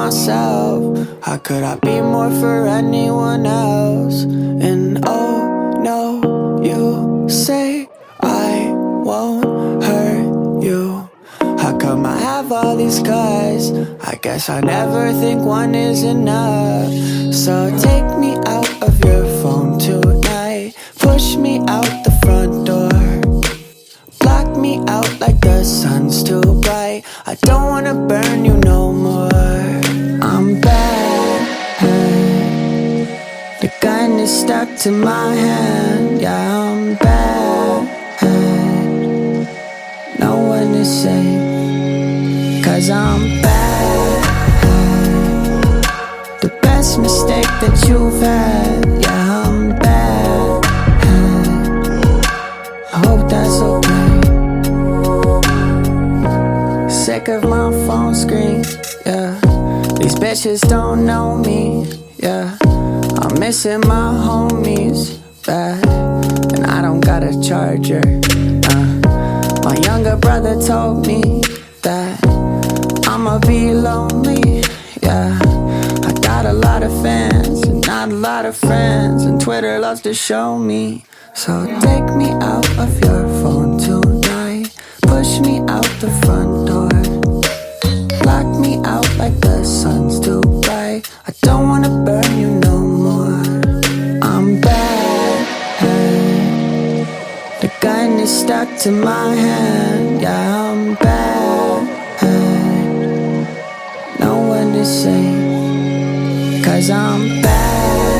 myself. How could I be more for anyone else? And oh no, you say I won't hurt you. How come I have all these guys? I guess I never think one is enough. So take me out of your phone tonight. Push me out the front door. Block me out like the sun's too bright. I don't wanna burn you no more. I'm bad. The gun is stuck to my hand. Yeah, I'm bad. No one is safe, 'cause I'm bad. The best mistake that you've had. Yeah, I'm bad. I hope that's okay. Sick of my phone screen, yeah. These bitches don't know me, yeah. I'm missing my homies, bad. And I don't got a charger, My younger brother told me that I'ma be lonely, yeah. I got a lot of fans and not a lot of friends, and Twitter loves to show me. So take me out of your phone tonight. Push me out the front door. Lock me out like the sun's too bright. I don't wanna burn you no more. I'm bad. The gun is stuck to my hand. Yeah, I'm bad. No one is safe, 'cause I'm bad.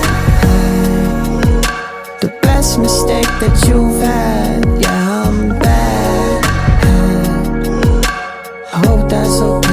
The best mistake that you've had. Yeah, I'm bad. I hope that's okay.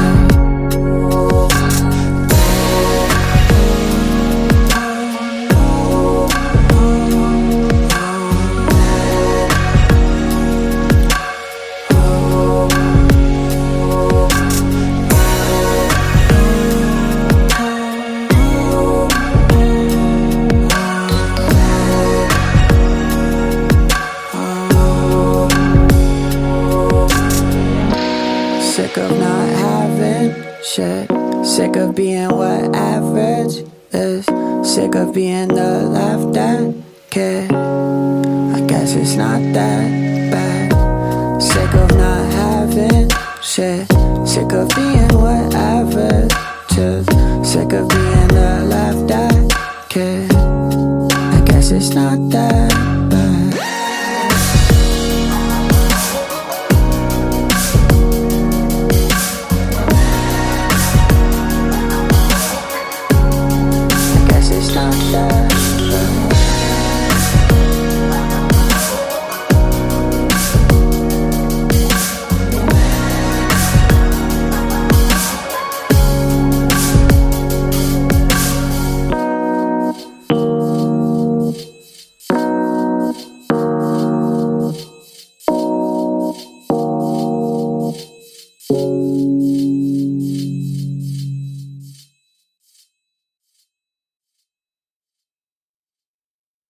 Sick of not having shit. Sick of being what average is. Sick of being the laughed at kid. I guess it's not that bad. Sick of not having shit. Sick of being what average is. Sick of being